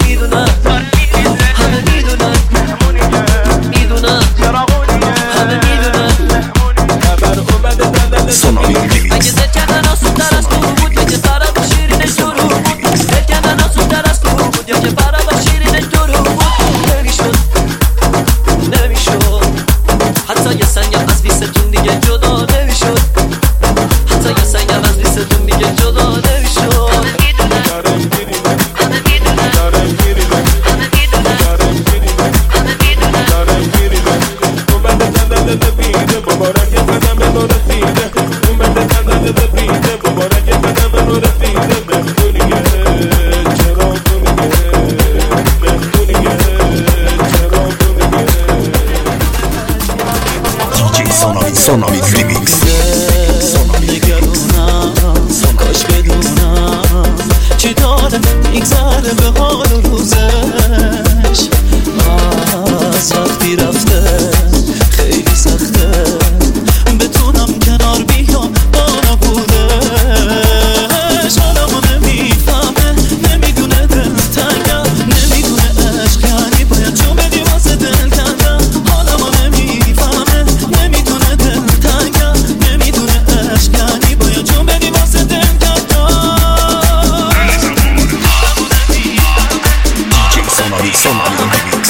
میدونن همه میدونن میدونن همه میدونن اگه دل کردن آسودتر از تو بود یا که فرق و شیرینش درو بود دل کردن آسودتر از تو بود یا که فرق و شیرینش درو بود نمیشد حتی یه سنگم از بیستون دیگه جدا نمیشد حتی یه سنگم از بیستون دیگه جدا نمیشد Sonamix Remix. کاش بدونم چی داره میگذره به حال و روزش از وقتی رفته خیلی سخته بتونم کنار بیام با نبودش آدمو نمیفهمه نمیدونه دل تنگم نمیدونه عشق یعنی باید جو بدی واسه دل کندم آدمو نمیفهمه نمیدونه دل تنگم نمیدونه عشق یعنی باید جو بدی واسه دل کندم Sonamix Remix.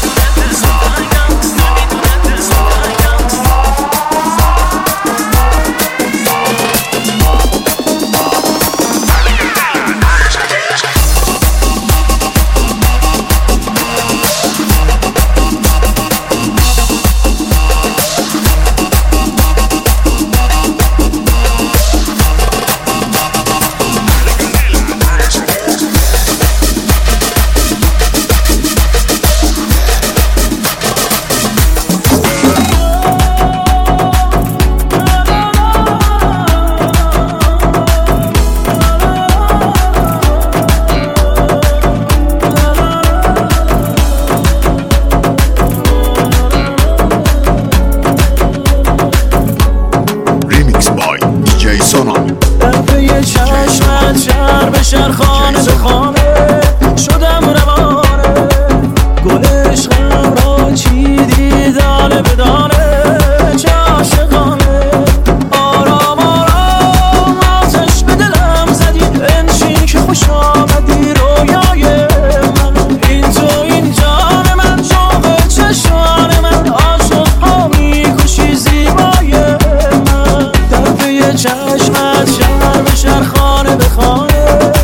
شهر خانه به خانه شدم روانه گل عشقم را چیدی دانه به دانه چه عاشقانه آرام آرام آتش به دلم زدی بنشین که خوش آمدی رویای من این تو این جان من شوق چشمان من عاشق ها میکشی زیبای من در پی چشمت شهر به شهر خانه به خانه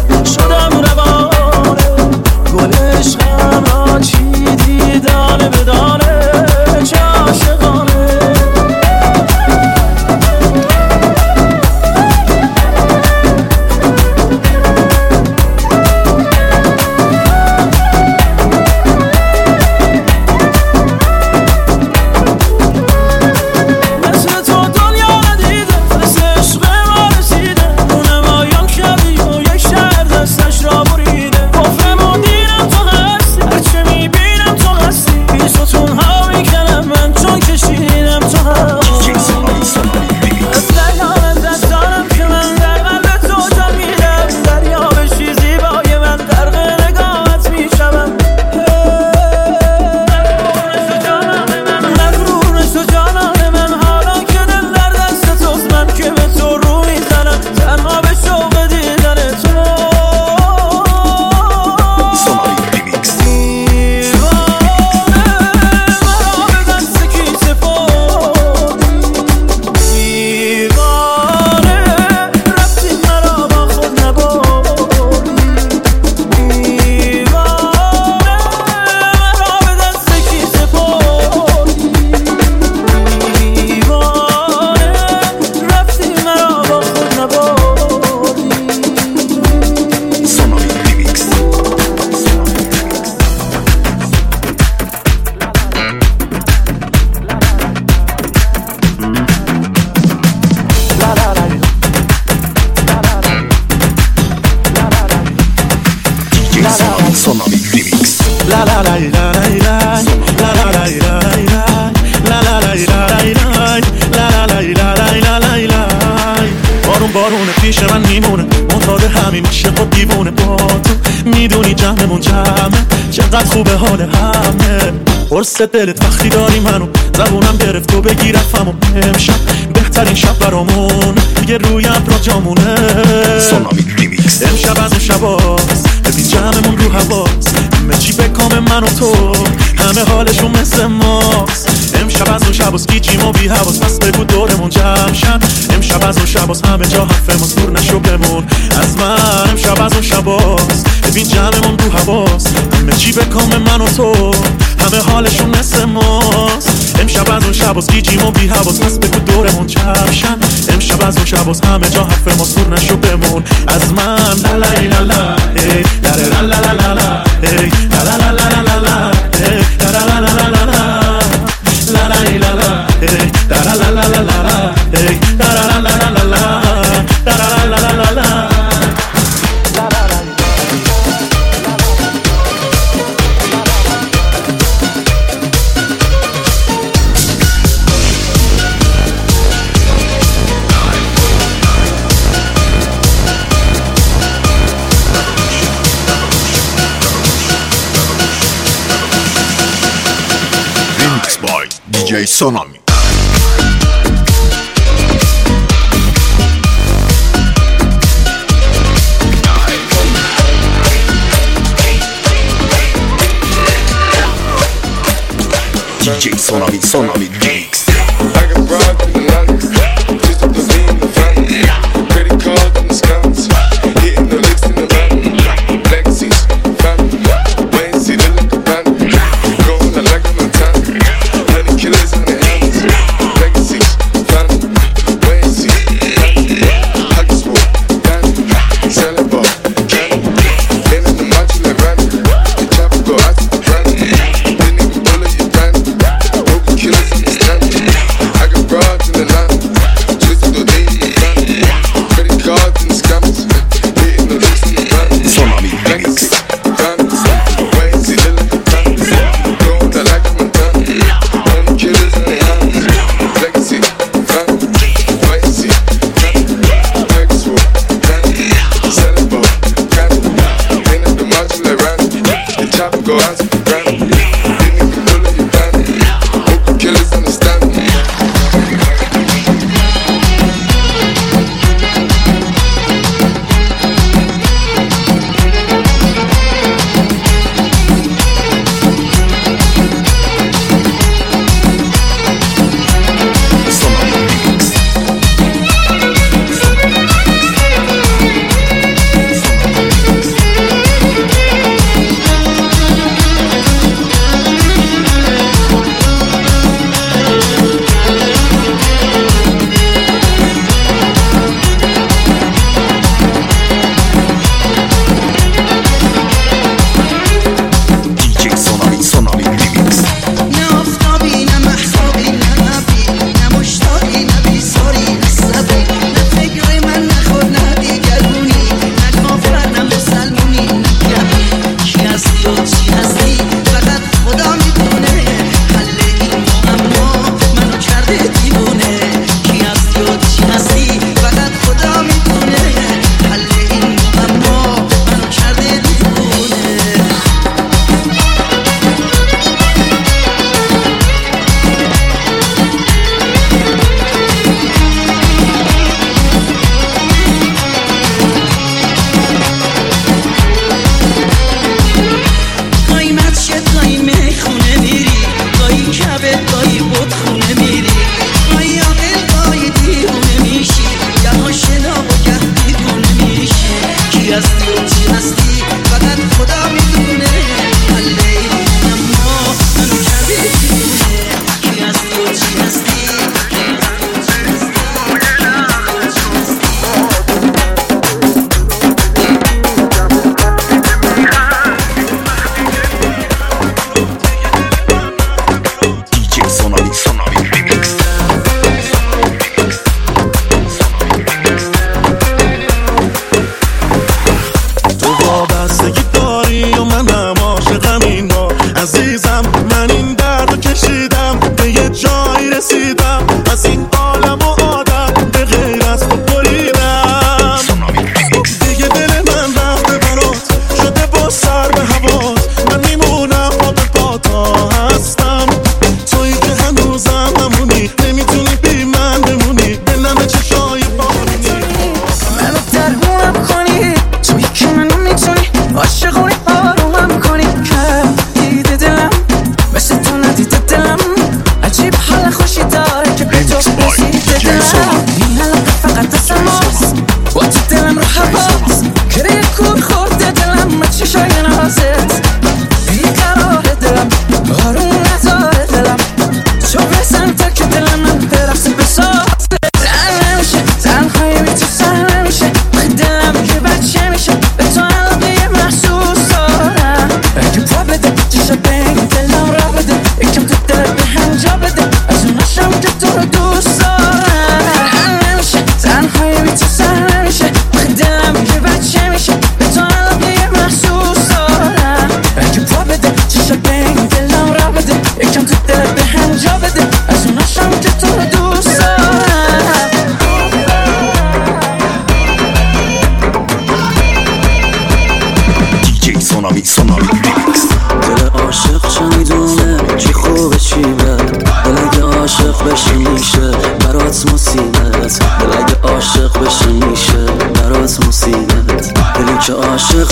Sonamix Remix. La la la la la la la la la la la la la la. بارون بارونه پیش من میمونه معتاد همین میشه خود دیوونه با تو میدونی جمعمون جمعه چقدر خوبه حال همه قرص دلت وقتی داری منو زبونم گرفت و بگیرفم و امشب بهترین شب برامون دیگه روی ابرا جامونه سونامی ریمیکس. امشب از اون شباست ببین جمعمون رو هواست همه چی به کام من و تو همه حالشون مثل ماست امشب از اون شباست گیجیم و بی حواس پس بگو دورمون جمع شن امشب از اون شباست همه جا حرف ماست دور نشو بمون از من امشب از اون شباست ببین جمعمون رو هواست همه چی به کام من و تو همه حالشون مثل ماست امشب از اون شباست گیجیم و بی حواس پس بگو دورمون جمع شن امشب از اون شباست همه جا حرف ماست دور نشو بمون از من لا لا لا لا ای لا لا لا لا لا ای لا لا لا لا لا لا ای لا لا لا لا لا لا la la la la hey la la la la la la hey la la la la la la la la la la la Remix by DJ Sonami. DJ Sonami, Sonami Remix. I got broad in the lungs, just up the lean in the front. Credit card in the scums, hitting the licks in the van. Legacies, family, wait and see the look of band. Going out like a mountain, honey killers on their hands. Legacies, family, wait and see family. I just walk down, selling ball, candy. Been in the modular van, the chopper go out to the brand. Didn't even bullet your brand. Killers in the stand. I got broads in the land, twisted the day in the van. Credit cards in the scams, hitting the links in the van. Sonami Remix. Wait and see the look of time. Going out like a mountain, honey killers in their hands. Legacy, van. Wait and see, Vegas walk, selling ball, candy. Ain't up the modular van, the chopper go out to the brand. Didn't even bullet your band. Killers understand me.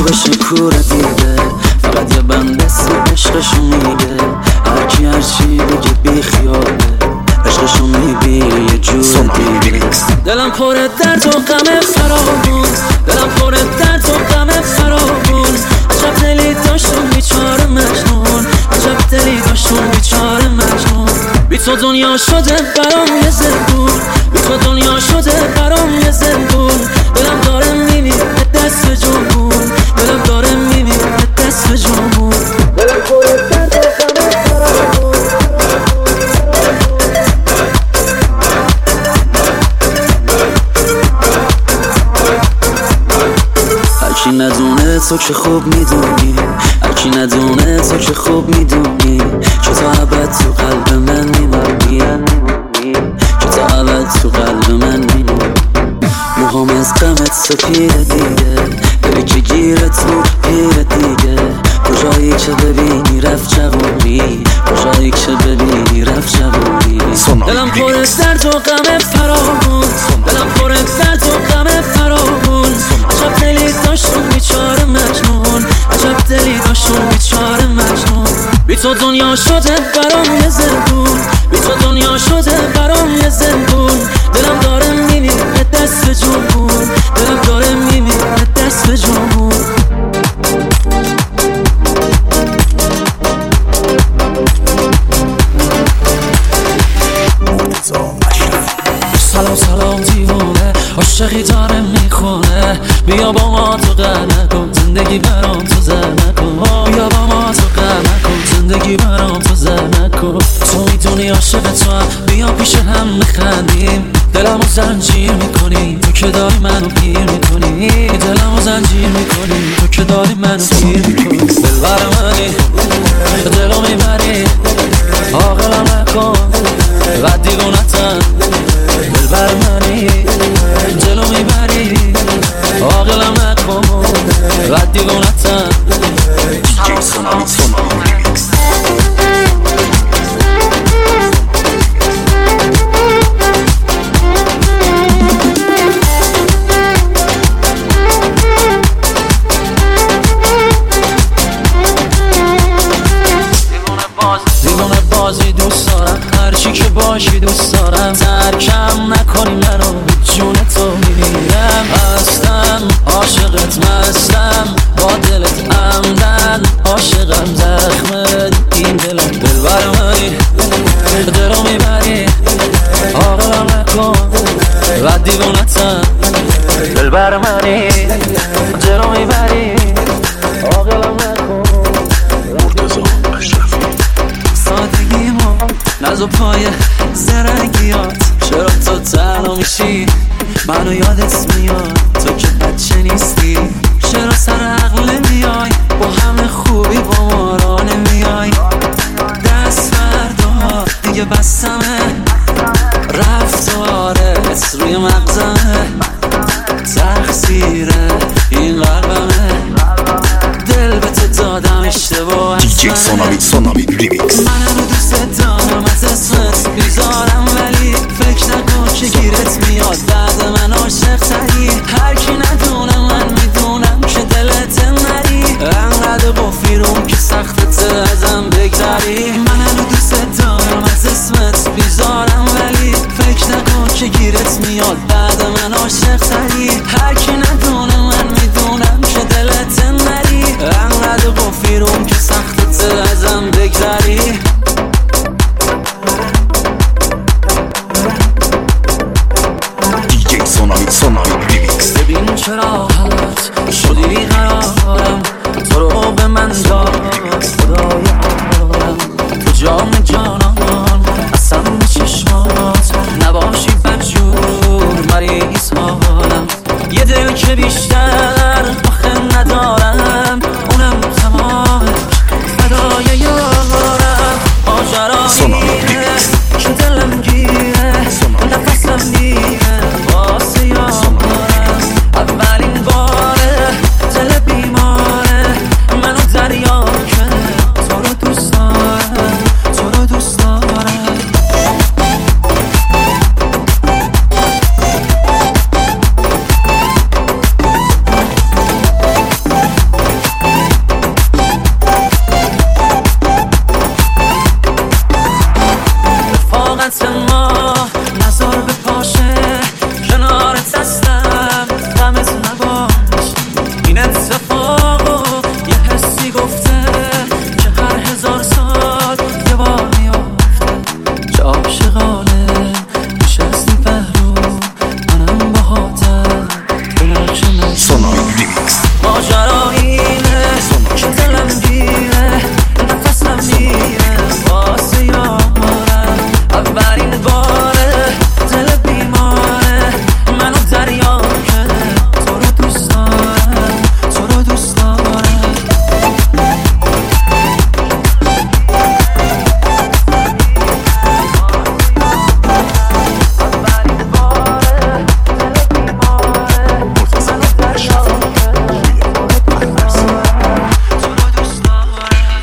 بشه کوره دیگه، فقط یه بند اسم عشقشو میگه، هرکی هرچی بگه بی خیاله، عشقشو میبینه یه جور دیگه. دلم پر درد و غم فراوون، دلم پر درد و غم فراوون، عجب دلی داشتم بیچاره مجنون، عجب دلی داشتم بیچاره مجنون. بی تو دنیا شده برام یه زندون، بی تو دنیا شده برام یه زندون. دلم داره میمیره دست به جنبون، دلم داره میمیره دست به جنبون. دلم پر درد و غم فراوون. هرکی ندونه تو که خوب میدونی، هرکی ندونه تو که خوب میدونی، که تا ابد تو قلب من میمونی، که تا ابد تو قلب من میمونی. موهام از غمت سپیره دیگه، دلی که گیرت بود پیر دیگه، کجایی که ببینی رفت جوانی، کجایی که ببینی رفت جوانی. دلم پر درد و غم فراوون، دلم پر درد و غم فراوون، عجب دلی داشتم بیچاره مجنون، عجب دلی داشتم بیچاره مجنون. بی تو دنیا شده برام یه زندون، بی تو دنیا شده برام یه زندون. دلم داره میمیره دست به جنبون، دلم داره میمیره دست به جنبون. سلام سلام دیوانه، عاشقی داره میخونه، بیا با ما تو غم نکن، زندگی برام تو زر نکن. بیا با ما تو غم نکن، زندگی برام تو زر نکن. تو میدونی عاشق تو هم، بیا پیش هم میخندیم. دلمو زنجیر میکنی تو که داری منو پیر میکنی، دلمو زنجیر میکنی تو که داری منو پیر میکنی. دلبر منی دلو میبری، عاقلم نکن و دیوونتم. دلبر منی دلو میبری، عاقلم نکن و دیوونتم. DJ Sonami Remix. دیوانه بازی دوست دارم، هرچی که باشی دوست دارم. ترکم نکنی منو، جون تو میمیرم. هستم عاشقت مستم، با دلت عمدن عاشقم. زخمت این دلم، دلبر منی دلو میبری، عاقلم نکن و دیوونتم. دلبر منی دلو میبری، عاقلم نکن. سادگیمو ناز و پای زرنگیات، چرا تو تنها میشی منو یادت میاد. تو که بچه نیستی، چرا سر عقل نمیای، با همه خوبی با ما را نمیای. دست فردا دیگه بستمه، رفتارت روی مغزمه، تقصیره این قلبمه. دل به تو دادم اشتباه DJ Sonami Remix. منم دوست دارم از اسمت بیزارم، ولی فکر نکن که گیرت میاد بعد من عاشق تری. هرکی ندونه من میدونم که دلت نری، انقدر قفیرم که سختت ازم بگذری. منم دوست دارم از اسمت بیزارم، ولی فکر نکن که گیرت میاد بعد من عاشق تری. هرکی ندونه من میدونم که دلت نری، انقدر قفیرم که سختت ازم بگذری.